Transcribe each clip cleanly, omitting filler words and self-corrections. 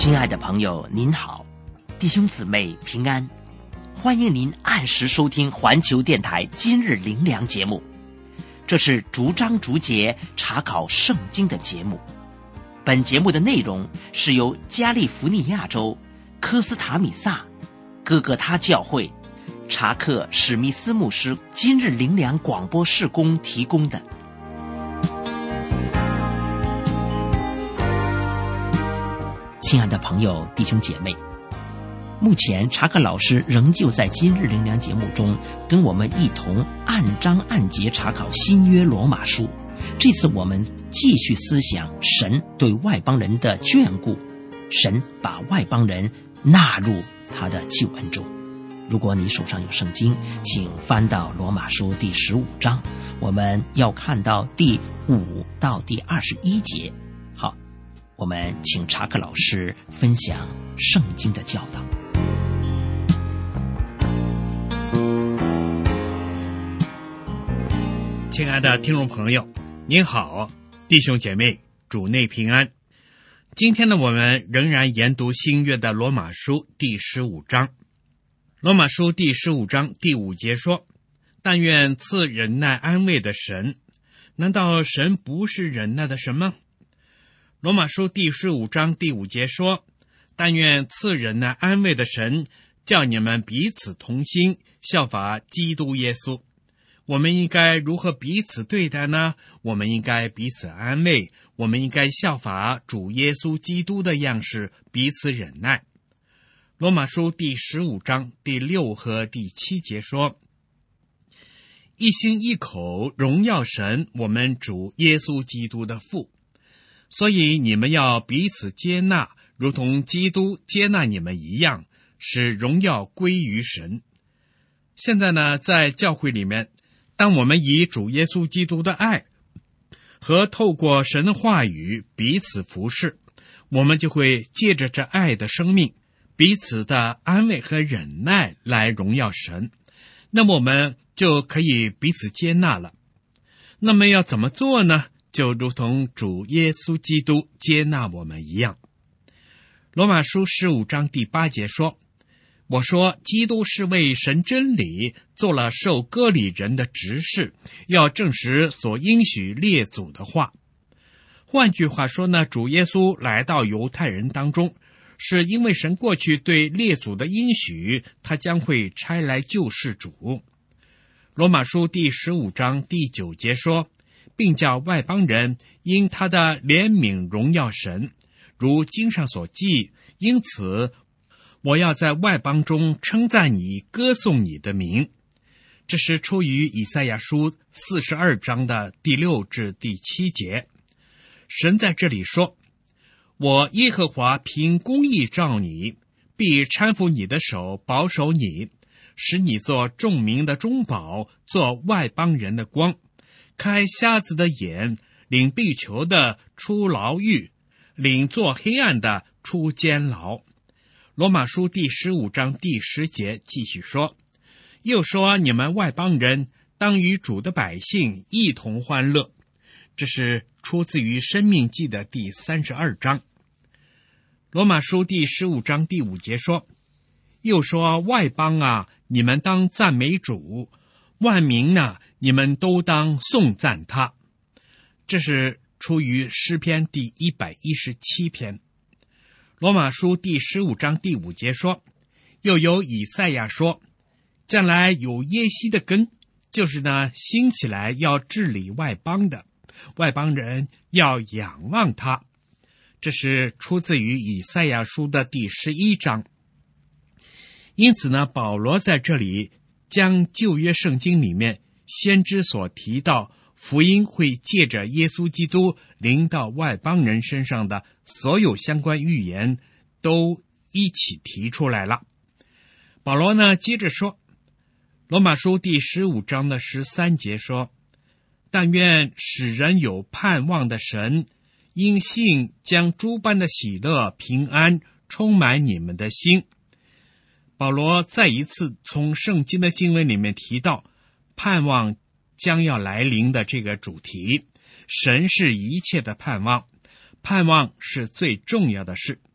亲爱的朋友您好，弟兄姊妹平安，欢迎您按时收听环球电台今日灵粮节目。这是逐章逐节查考圣经的节目。本节目的内容是由加利福尼亚州科斯塔米萨哥哥他教会查克史密斯牧师今日灵粮广播事工提供的。亲爱的朋友弟兄姐妹，目前查克老师仍旧在今日灵粮节目中跟我们一同按章按节查考新约罗马书。这次我们继续思想神对外邦人的眷顾，神把外邦人纳入他的救恩中。如果你手上有圣经，请翻到罗马书第15章，我们要看到第5到第21节。好，我们请查克老师分享圣经的教导。 亲爱的听众朋友，您好，弟兄姐妹，主内平安。今天呢，我们仍然研读新约的罗马书第15章。罗马书第15章第5节说，但愿赐忍耐安慰的神，难道神不是忍耐的神吗？罗马书第15章第5节说，但愿赐忍耐安慰的神，叫你们彼此同心，效法基督耶稣。我们应该如何彼此对待呢？我们应该彼此安慰，我们应该效法主耶稣基督的样式，彼此忍耐。罗马书第15章第6和第7节说，一心一口荣耀神，我们主耶稣基督的父。所以你们要彼此接纳，如同基督接纳你们一样，使荣耀归于神。现在呢，在教会里面，当我们以主耶稣基督的爱和透过神的话语彼此服侍，我们就会借着这爱的生命，彼此的安慰和忍耐来荣耀神。那么我们就可以彼此接纳了。那么要怎么做呢？就如同主耶稣基督接纳我们一样。罗马书15章第8节说，我说基督是为神真理做了受割礼人的执事，要证实所应许列祖的话。换句话说呢，主耶稣来到犹太人当中，是因为神过去对列祖的应许，他将会差来救世主。罗马书第15章第9节说，并叫外邦人因他的怜悯荣耀神，如经上所记，因此我要在外邦中称赞你，歌颂你的名。这是出于以赛亚书42章的第6至第7节。神在这里说，我耶和华凭公义召你，必搀扶你的手，保守你，使你做众民的中保，做外邦人的光，开瞎子的眼，领被囚的出牢狱，领做黑暗的出监牢。罗马书第15章第10节继续说，又说你们外邦人当与主的百姓一同欢乐。这是出自于申命记的第32章。罗马书第15章第5节说，又说外邦啊，你们当赞美主，万民啊，你们都当颂赞他。这是出于诗篇第117篇。罗马书第15章第5节说，又有以赛亚说，将来有耶西的根，就是呢兴起来要治理外邦的，外邦人要仰望他。这是出自于以赛亚书的第11章。因此呢，保罗在这里将旧约圣经里面先知所提到福音会借着耶稣基督临到外邦人身上的所有相关预言都一起提出来了。保罗呢接着说，罗马书第15章的13节说，但愿使人有盼望的神，因信将诸般的喜乐平安充满你们的心。保罗再一次从圣经的经文里面提到盼望将要来临的这个主题。神是一切的盼望，盼望是最重要的事。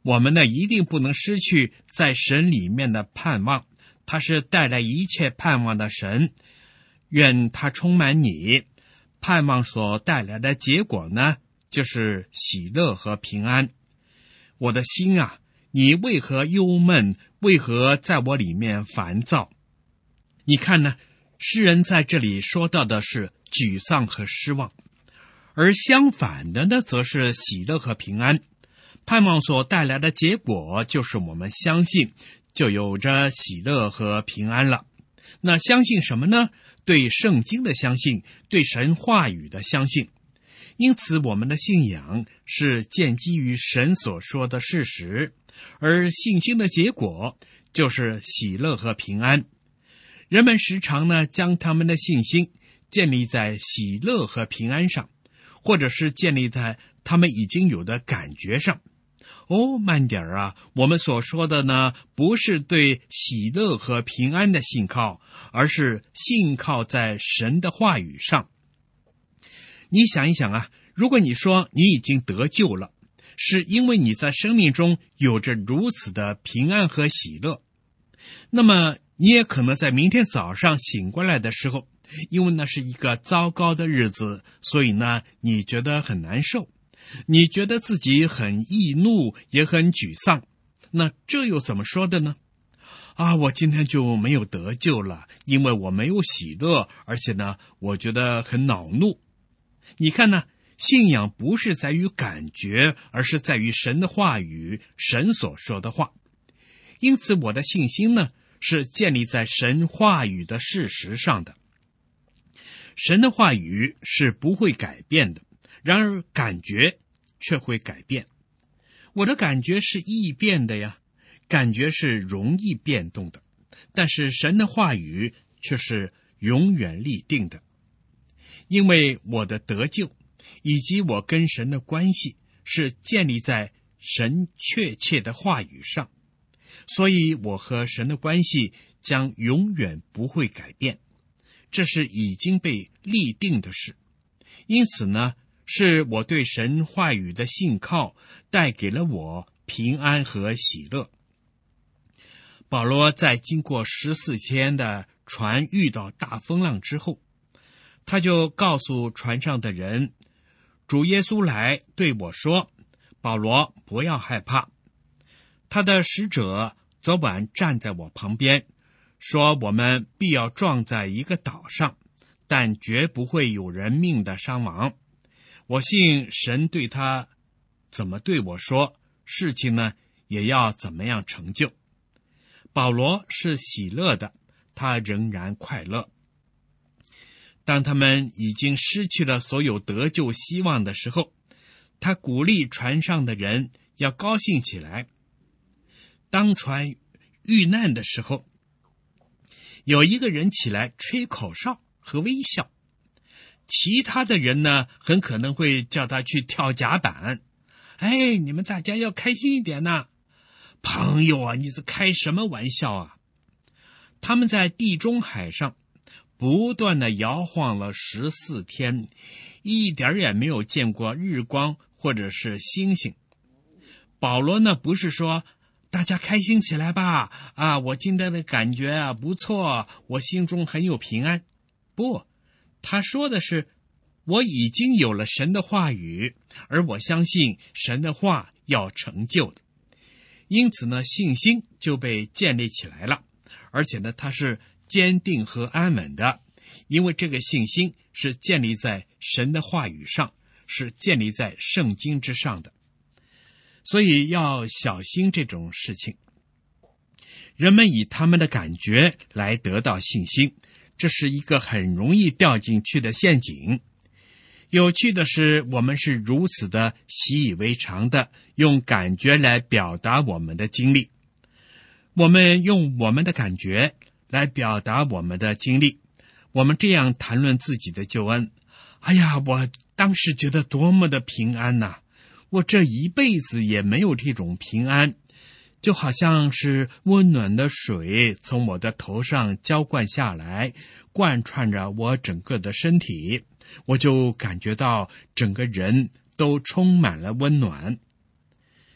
我们呢一定不能失去在神里面的盼望，他是带来一切盼望的神。愿他充满你，盼望所带来的结果呢，就是喜乐和平安。我的心啊，你为何忧闷？为何在我里面烦躁？你看呢，诗人在这里说到的是沮丧和失望，而相反的呢，则是喜乐和平安。盼望所带来的结果，就是我们相信，就有着喜乐和平安了。那相信什么呢？对圣经的相信，对神话语的相信。因此我们的信仰是建基于神所说的事实，而信心的结果就是喜乐和平安。人们时常呢将他们的信心建立在喜乐和平安上，或者是建立在他们已经有的感觉上。慢点啊，我们所说的呢，不是对喜乐和平安的信靠，而是信靠在神的话语上。你想一想啊，如果你说你已经得救了，是因为你在生命中有着如此的平安和喜乐，那么你也可能在明天早上醒过来的时候，因为那是一个糟糕的日子，所以呢，你觉得很难受，你觉得自己很易怒，也很沮丧。那这又怎么说的呢？我今天就没有得救了，因为我没有喜乐，而且呢，我觉得很恼怒。你看呢，信仰不是在于感觉，而是在于神的话语，神所说的话。因此我的信心呢，是建立在神话语的事实上的。神的话语是不会改变的，然而感觉却会改变。我的感觉是易变的呀，感觉是容易变动的，但是神的话语却是永远立定的。因为我的得救以及我跟神的关系是建立在神确切的话语上，所以我和神的关系将永远不会改变，这是已经被立定的事。因此呢，是我对神话语的信靠带给了我平安和喜乐。保罗在经过14天的船遇到大风浪之后，他就告诉船上的人，主耶稣来对我说，保罗，不要害怕。他的使者昨晚站在我旁边，说我们必要撞在一个岛上，但绝不会有人命的伤亡。我信神对他怎么对我说，事情呢也要怎么样成就。保罗是喜乐的，他仍然快乐。当他们已经失去了所有得救希望的时候，他鼓励船上的人要高兴起来。当船遇难的时候，有一个人起来吹口哨和微笑，其他的人呢，很可能会叫他去跳甲板。你们大家要开心一点呐！朋友啊，你是开什么玩笑啊？他们在地中海上不断的摇晃了14天，一点也没有见过日光或者是星星。保罗呢，不是说大家开心起来吧，我今天的感觉不错，我心中很有平安。不，他说的是，我已经有了神的话语，而我相信神的话要成就的。因此呢，信心就被建立起来了，而且呢，它是坚定和安稳的，因为这个信心是建立在神的话语上，是建立在圣经之上的。所以要小心这种事情。人们以他们的感觉来得到信心，这是一个很容易掉进去的陷阱。有趣的是，我们是如此的习以为常的用感觉来表达我们的经历。我们用我们的感觉来表达我们的经历，我们这样谈论自己的救恩。我当时觉得多么的平安呐！我这一辈子也没有这种平安，就好像是温暖的水从我的头上浇灌下来，贯穿着我整个的身体，我就感觉到整个人都充满了温暖。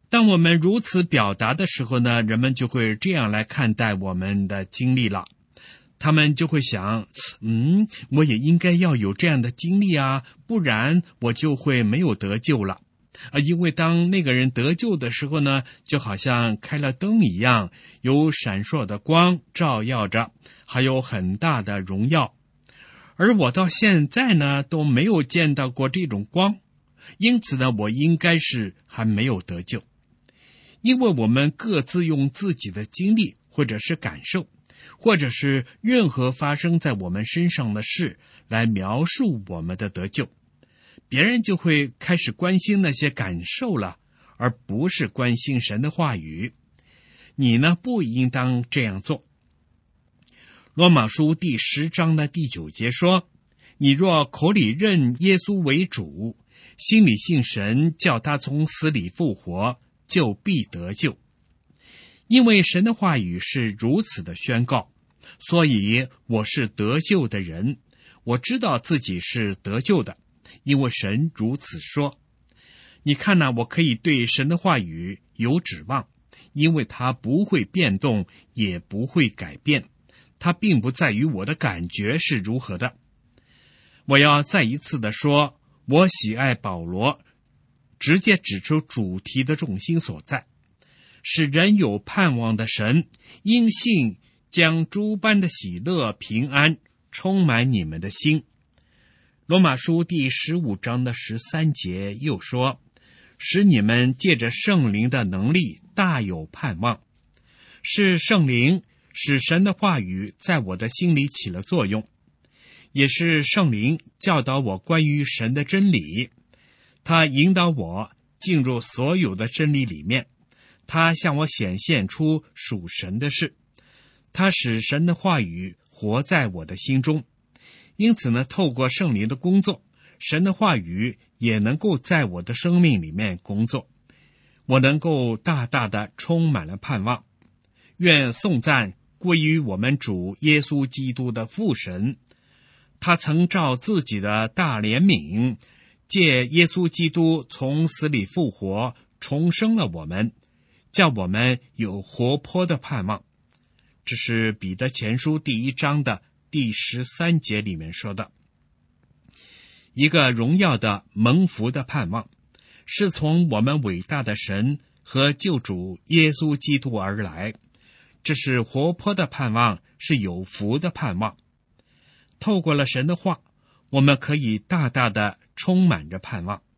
当我们如此表达的时候呢，人们就会这样来看待我们的经历了。他们就会想，我也应该要有这样的经历啊，不然我就会没有得救了。因为当那个人得救的时候呢，就好像开了灯一样，有闪烁的光照耀着，还有很大的荣耀。而我到现在呢，都没有见到过这种光，因此呢，我应该是还没有得救。因为我们各自用自己的经历，或者是感受，或者是任何发生在我们身上的事来描述我们的得救，别人就会开始关心那些感受了，而不是关心神的话语。你呢，不应当这样做。罗马书第10章的第9节说，你若口里认耶稣为主，心里信神叫他从死里复活，就必得救。因为神的话语是如此的宣告，所以我是得救的人，我知道自己是得救的，因为神如此说。你看我可以对神的话语有指望，因为它不会变动，也不会改变，它并不在于我的感觉是如何的。我要再一次的说，我喜爱保罗直接指出主题的重心所在，使人有盼望的神因信将诸般的喜乐平安充满你们的心。罗马书第15章的13节又说，使你们借着圣灵的能力大有盼望。是圣灵使神的话语在我的心里起了作用，也是圣灵教导我关于神的真理，他引导我进入所有的真理里面，他向我显现出属神的事，他使神的话语活在我的心中。因此呢，透过圣灵的工作，神的话语也能够在我的生命里面工作，我能够大大的充满了盼望。愿颂赞归于我们主耶稣基督的父神，他曾照自己的大怜悯，借耶稣基督从死里复活，重生了我们，叫我们有活泼的盼望。这是彼得前书第1章的第13节里面说的。一个荣耀的蒙福的盼望，是从我们伟大的神和救主耶稣基督而来。这是活泼的盼望，是有福的盼望。透过了神的话，我们可以大大的充满着盼望。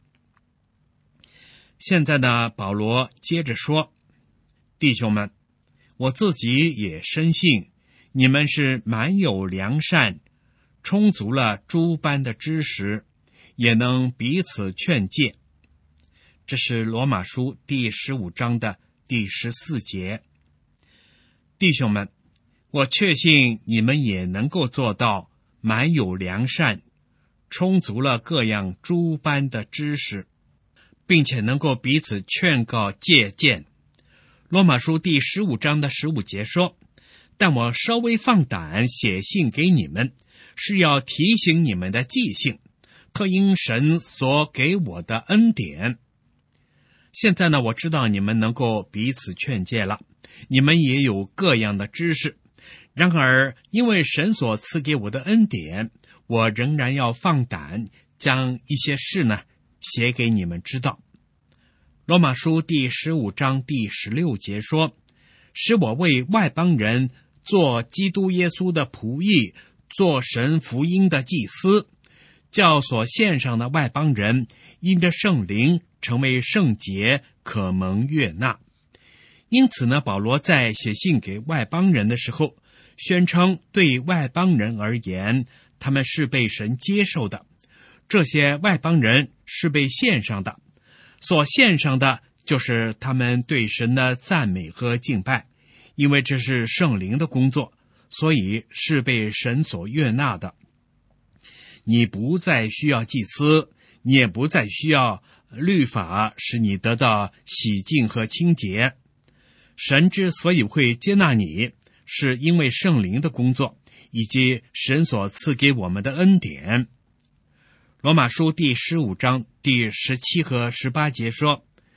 现在呢，保罗接着说，弟兄们，我自己也深信你们是满有良善，充足了诸般的知识，也能彼此劝诫。这是罗马书第15章的第14节。弟兄们，我确信你们也能够做到满有良善，充足了各样诸般的知识，并且能够彼此劝告借鉴。罗马书第15章的15节说，但我稍微放胆写信给你们，是要提醒你们的记性，特因神所给我的恩典。现在呢，我知道你们能够彼此劝诫了，你们也有各样的知识。然而，因为神所赐给我的恩典，我仍然要放胆将一些事呢写给你们知道。罗马书第15章第16节说，使我为外邦人做基督耶稣的仆役，做神福音的祭司，叫所献上的外邦人因着圣灵成为圣洁，可蒙悦纳。因此呢，保罗在写信给外邦人的时候，宣称对外邦人而言，他们是被神接受的，这些外邦人是被献上的，所献上的就是他们对神的赞美和敬拜，因为这是圣灵的工作，所以是被神所悦纳的。你不再需要祭司，你也不再需要律法使你得到洗净和清洁。神之所以会接纳你，是因为圣灵的工作，以及神所赐给我们的恩典。罗马书第15章第17和18节说，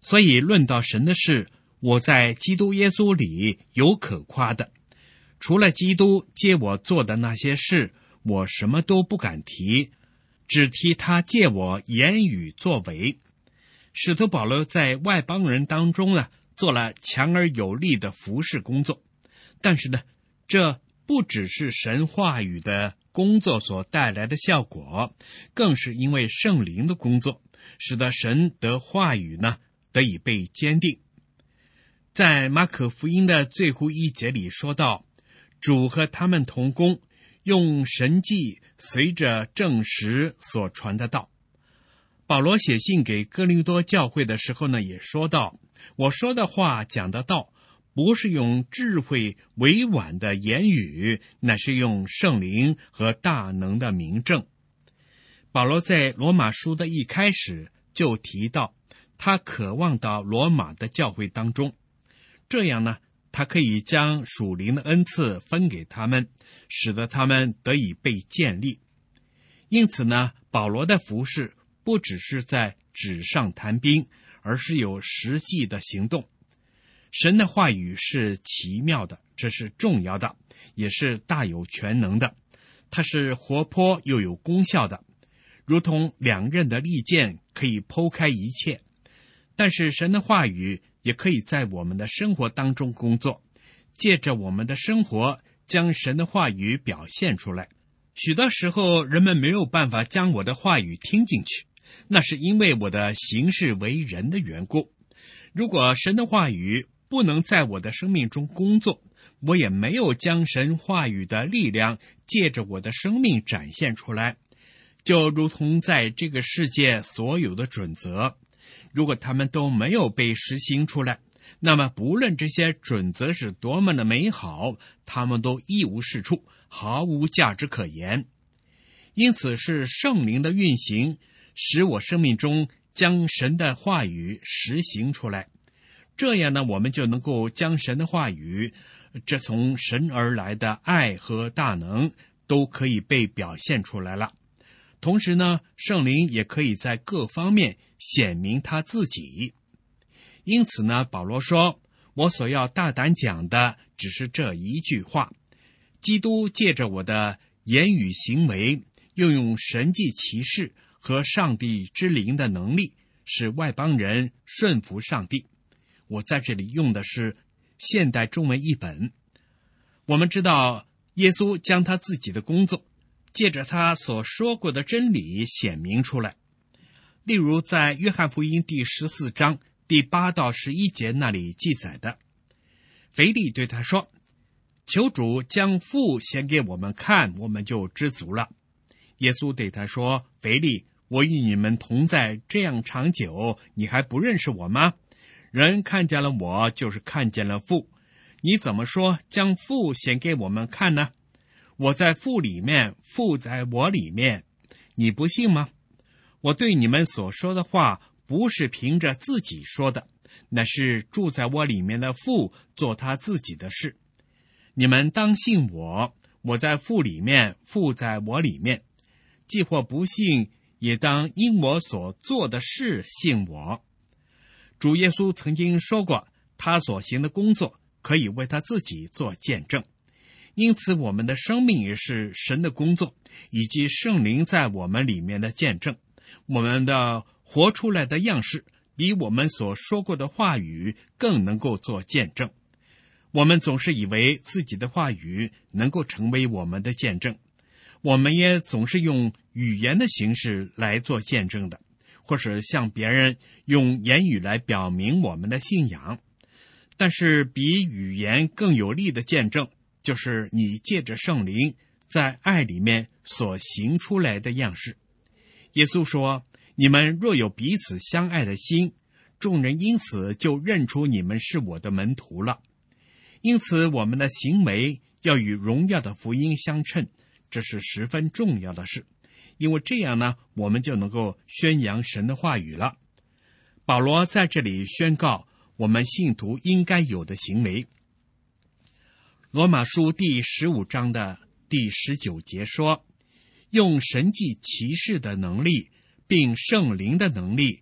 所以论到神的事，我在基督耶稣里有可夸的。除了基督借我做的那些事，我什么都不敢提，只提他借我言语作为。使徒保罗在外邦人当中呢，做了强而有力的服事工作。但是呢，这不只是神话语的工作所带来的效果，更是因为圣灵的工作，使得神的话语呢得以被坚定。在马可福音的最后一节里说到，主和他们同工，用神迹随着证实所传的道。保罗写信给哥林多教会的时候呢，也说到，我说的话讲的道，不是用智慧委婉的言语，乃是用圣灵和大能的明证。保罗在罗马书的一开始就提到，他渴望到罗马的教会当中，这样呢，他可以将属灵的恩赐分给他们，使得他们得以被建立。因此呢，保罗的服事不只是在纸上谈兵，而是有实际的行动。神的话语是奇妙的，这是重要的，也是大有全能的。它是活泼又有功效的，如同两刃的利剑，可以剖开一切。但是神的话语也可以在我们的生活当中工作，借着我们的生活将神的话语表现出来。许多时候人们没有办法将我的话语听进去，那是因为我的行事为人的缘故。如果神的话语不能在我的生命中工作，我也没有将神话语的力量借着我的生命展现出来。就如同在这个世界所有的准则，如果他们都没有被实行出来，那么不论这些准则是多么的美好，他们都一无是处，毫无价值可言。因此是圣灵的运行，使我生命中将神的话语实行出来。这样呢，我们就能够将神的话语，这从神而来的爱和大能都可以被表现出来了。同时呢，圣灵也可以在各方面显明他自己。因此呢，保罗说，我所要大胆讲的只是这一句话：基督借着我的言语行为，又用神迹奇事和上帝之灵的能力，使外邦人顺服上帝。我在这里用的是现代中文译本。我们知道耶稣将他自己的工作借着他所说过的真理显明出来。例如在约翰福音第14章第8到11节那里记载的，腓利对他说，求主将父显给我们看，我们就知足了。耶稣对他说，腓利，我与你们同在这样长久，你还不认识我吗？人看见了我，就是看见了父。你怎么说将父显给我们看呢？我在父里面，父在我里面，你不信吗？我对你们所说的话，不是凭着自己说的，乃是住在我里面的父做他自己的事。你们当信我，我在父里面，父在我里面。既或不信，也当因我所做的事信我。主耶稣曾经说过，他所行的工作可以为他自己做见证。因此我们的生命也是神的工作，以及圣灵在我们里面的见证。我们的活出来的样式比我们所说过的话语更能够做见证。我们总是以为自己的话语能够成为我们的见证，我们也总是用语言的形式来做见证的，或是向别人用言语来表明我们的信仰。但是比语言更有力的见证，就是你借着圣灵在爱里面所行出来的样式。耶稣说，你们若有彼此相爱的心，众人因此就认出你们是我的门徒了。因此我们的行为要与荣耀的福音相称，这是十分重要的事，因为这样呢，我们就能够宣扬神的话语了。保罗在这里宣告我们信徒应该有的行为。罗马书第15章的第19节说，用神迹奇事的能力并圣灵的能力，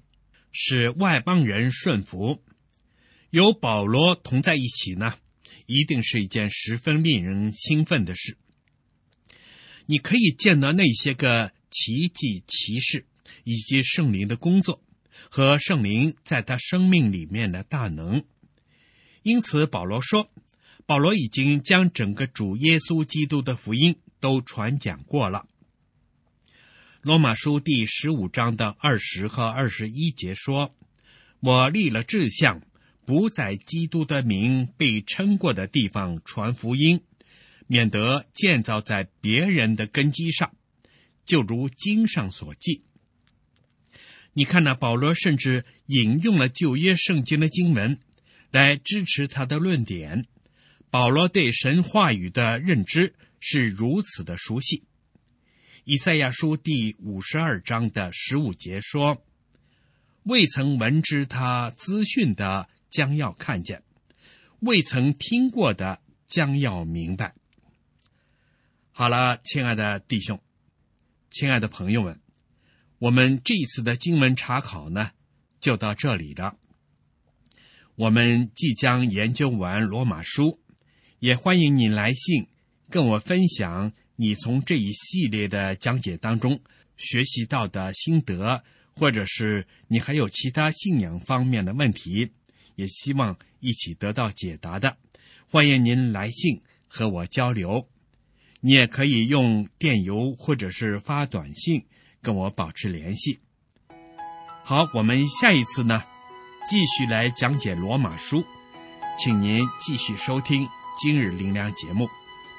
使外邦人顺服。有保罗同在一起呢，一定是一件十分令人兴奋的事。你可以见到那些个奇迹奇事，以及圣灵的工作和圣灵在他生命里面的大能。因此保罗说，保罗已经将整个主耶稣基督的福音都传讲过了。罗马书第15章的20和21节说，我立了志向，不在基督的名被称过的地方传福音，免得建造在别人的根基上，就如经上所记。你看保罗甚至引用了旧约圣经的经文来支持他的论点。保罗对神话语的认知是如此的熟悉。以赛亚书第52章的15节说，未曾闻知他资讯的将要看见，未曾听过的将要明白。好了，亲爱的弟兄，亲爱的朋友们，我们这一次的经文查考呢，就到这里了。我们即将研究完罗马书，也欢迎你来信跟我分享你从这一系列的讲解当中学习到的心得，或者是你还有其他信仰方面的问题，也希望一起得到解答的。欢迎您来信和我交流。你也可以用电邮或者是发短信跟我保持联系。好，我们下一次呢，继续来讲解罗马书，请您继续收听今日灵粮节目。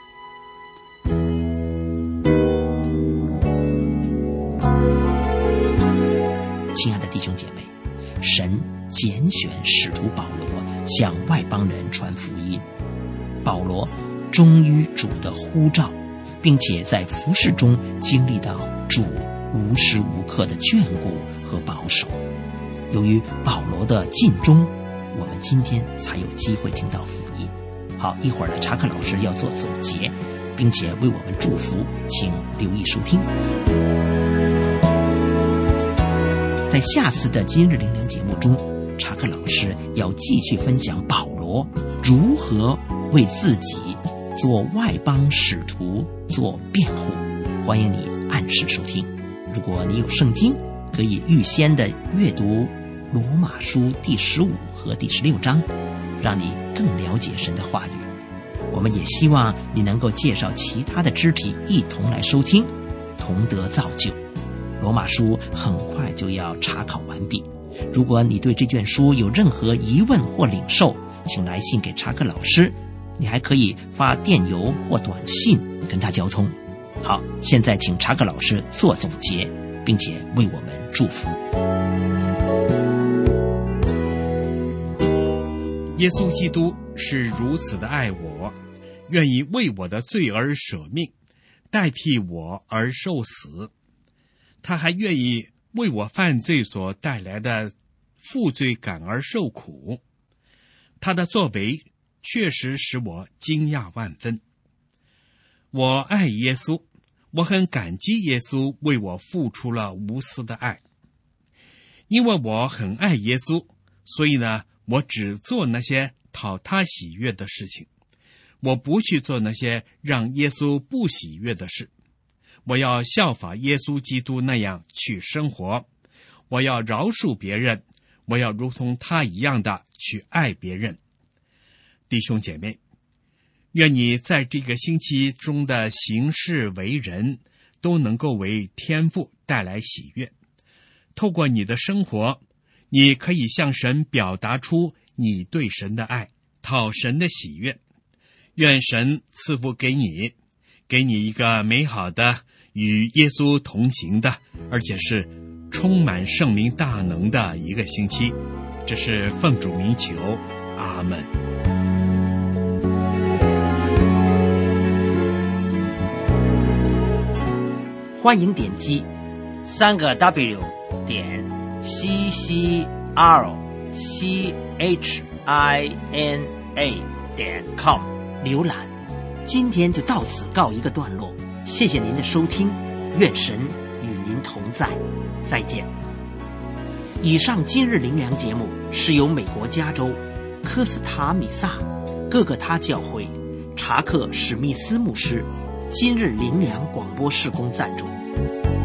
亲爱的弟兄姐妹，神拣选使徒保罗向外邦人传福音。保罗忠于主的呼召，并且在服事中经历到主无时无刻的眷顾和保守。由于保罗的尽忠，我们今天才有机会听到福音。好，一会儿呢，查克老师要做总结，并且为我们祝福，请留意收听。在下次的今日灵粮节目中，查克老师要继续分享保罗如何为自己做外邦使徒做辩护。欢迎你按时收听。如果你有圣经，可以预先的阅读罗马书第15和第16章，让你更了解神的话语。我们也希望你能够介绍其他的肢体一同来收听，同得造就。罗马书很快就要查考完毕，如果你对这卷书有任何疑问或领受，请来信给查克老师，你还可以发电邮或短信跟他交通。好，现在请查克老师做总结，并且为我们祝福。 耶稣基督是如此的爱我，愿意为我的罪而舍命，代替我而受死。他还愿意为我犯罪所带来的负罪感而受苦。他的作为确实使我惊讶万分。我爱耶稣，我很感激耶稣为我付出了无私的爱。因为我很爱耶稣，所以呢，我只做那些讨他喜悦的事情，我不去做那些让耶稣不喜悦的事。我要效法耶稣基督那样去生活，我要饶恕别人，我要如同他一样的去爱别人。弟兄姐妹，愿你在这个星期中的行事为人都能够为天父带来喜悦。透过你的生活，你可以向神表达出你对神的爱，讨神的喜悦。愿神赐福给你一个美好的与耶稣同行的，而且是充满圣灵大能的一个星期。这是奉主名求，阿们。 欢迎点击3个WCRCHINA.com 浏览。今天就到此告一个段落，谢谢您的收听，愿神与您同在，再见。 以上今日灵粮节目是由美国加州科斯塔米萨各个他教会查克史密斯牧师今日灵粮广播事工赞助。